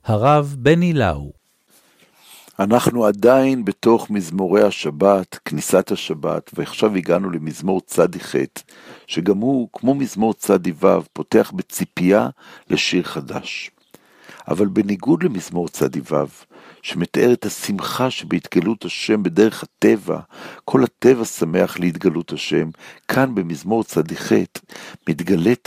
הרב בני לאו. אנחנו עדיין בתוך מזמורי השבת, כניסת השבת, ועכשיו הגענו למזמור צדי ח', שגם הוא, כמו מזמור צדי ו', פותח בציפייה לשיר חדש. אבל בניגוד למזמור צדי ו', שמתאר את השמחה שבהתגלות השם בדרך הטבע, כל הטבע שמח להתגלות השם, כאן במזמור צדי ח' מתגלית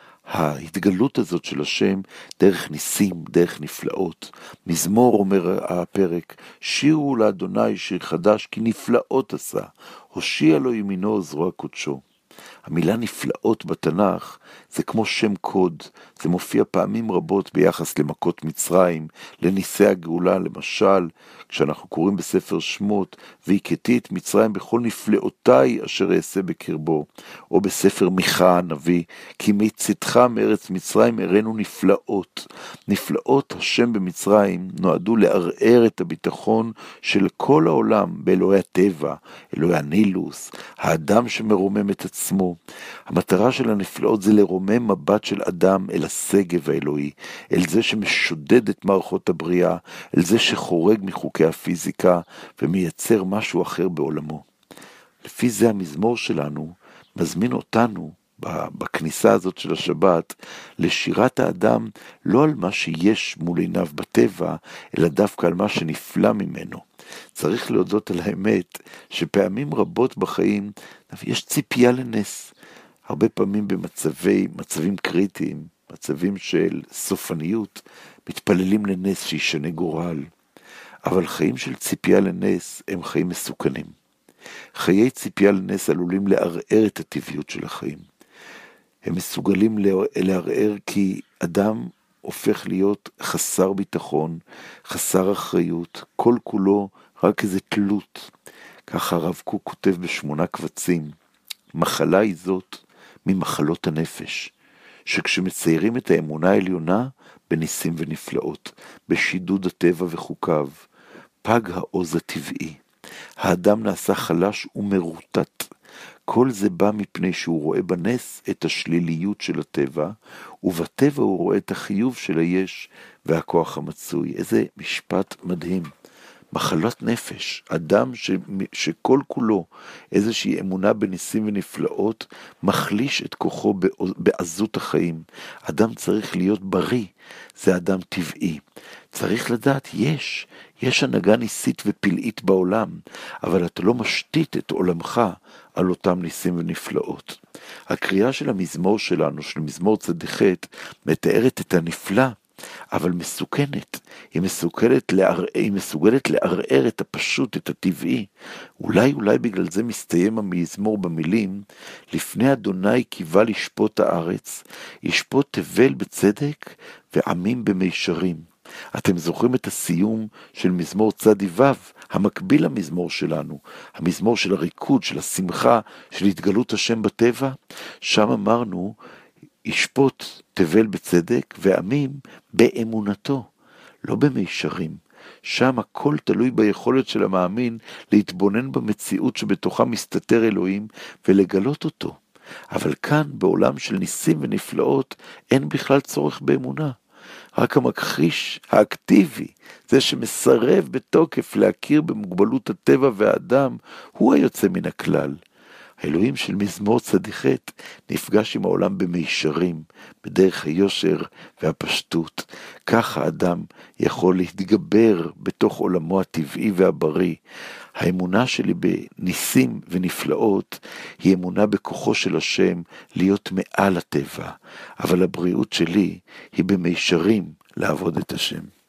ההתגלות הזאת של השם דרך ניסים, דרך נפלאות. מזמור אומר הפרק, שירו לאדוני שיר חדש, כי נפלאות עשה, הושיע לו ימינו זרוע קודשו. המילה נפלאות בתנ"ך זה כמו שם קוד, זה מופיע פעמים רבות ביחס למכות מצרים, לניסי הגאולה, למשל, כשאנחנו קוראים בספר שמות, והכיתי את מצרים בכל נפלאותיי אשר אעשה בקרבו, או בספר מיכה הנביא, כי מצאתך מארץ מצרים הראינו נפלאות. נפלאות השם במצרים נועדו לערער את הביטחון של כל העולם באלוהי הטבע, אלוהי הנילוס, האדם שמרומם את עצמו. המטרה של הנפלאות זה לרומם מבט של אדם אל השגב האלוהי, אל זה שמשודד את מערכות הבריאה, אל זה שחורג מחוקי הפיזיקה ומייצר משהו אחר בעולמו. לפי זה המזמור שלנו מזמין אותנו בכניסה הזאת של השבת לשירת האדם לא על מה שיש מול עיניו בטבע, אלא דווקא על מה שנפלא ממנו. צריך להודות על האמת שפעמים רבות בחיים יש ציפייה לנס. הרבה פעמים מצבים קריטיים, מצבים של סופניות, מתפללים לנס שישנה גורל. אבל חיים של ציפייה לנס הם חיים מסוכנים. חיי ציפייה לנס עלולים לערער את הטבעיות של החיים. הם מסוגלים לערער כי אדם הופך להיות חסר ביטחון, חסר אחריות, כל כולו רק איזה תלות. ככה הרב קוק כותב ב8 קבצים, מחלה היא זאת ממחלות הנפש, שכשמציירים את האמונה העליונה בניסים ונפלאות, בשידוד הטבע וחוקיו, פג העוז הטבעי. האדם נעשה חלש ומרוטט. כל זה בא מפני שהוא רואה בנס את השליליות של הטבע, ובטבע הוא רואה את החיוב של היש והכוח המצוי. איזה משפט מדהים. מחלת נפש, אדם שכל כולו איזושהי אמונה בניסים ונפלאות, מחליש את כוחו בעזות החיים. אדם צריך להיות בריא, זה אדם טבעי. צריך לדעת, יש הנהגה ניסית ופלאית בעולם, אבל אתה לא משתית את עולמך על אותם ניסים ונפלאות. הקריאה של המזמור שלנו, של מזמור צדי ח', מתארת את הנפלא, אבל מסוכנת. היא מסוגלת לערער את הפשוט, את הטבעי. אולי בגלל זה מסתיים המזמור במילים, לפני אדוני קיווה לשפוט הארץ, ישפוט תבל בצדק ועמים במישרים. אתם זוכרים את הסיום של מזמור צדי ו', המקביל למזמור שלנו, המזמור של הריקוד, של השמחה, של התגלות השם בטבע? שם אמרנו, ישפוט תבל בצדק ועמים באמונתו, לא במישרים. שם הכל תלוי ביכולת של המאמין להתבונן במציאות שבתוכה מסתתר אלוהים ולגלות אותו. אבל כאן בעולם של ניסים ונפלאות אין בכלל צורך באמונה. רק המכחיש האקטיבי, זה שמסרב בתוקף להכיר במוגבלות הטבע והאדם, הוא היוצא מן הכלל. האלוהים של מזמור צדי ח' נפגש עם העולם במישרים, בדרך היושר והפשטות. כך האדם יכול להתגבר בתוך עולמו הטבעי והבריא. האמונה שלי בניסים ונפלאות היא אמונה בכוחו של השם להיות מעל הטבע, אבל הבריאות שלי היא במישרים לעבוד את השם.